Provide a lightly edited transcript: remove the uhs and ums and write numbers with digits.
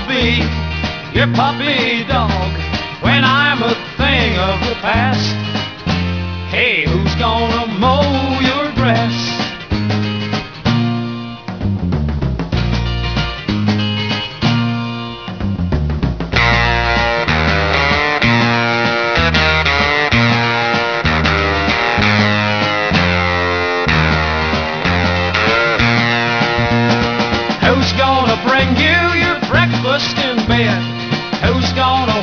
be your puppy dog when I'm a thing of the past? Hey, who's gonna mow your grass? Who's gonna bring you your breakfast in bed? Who's gonna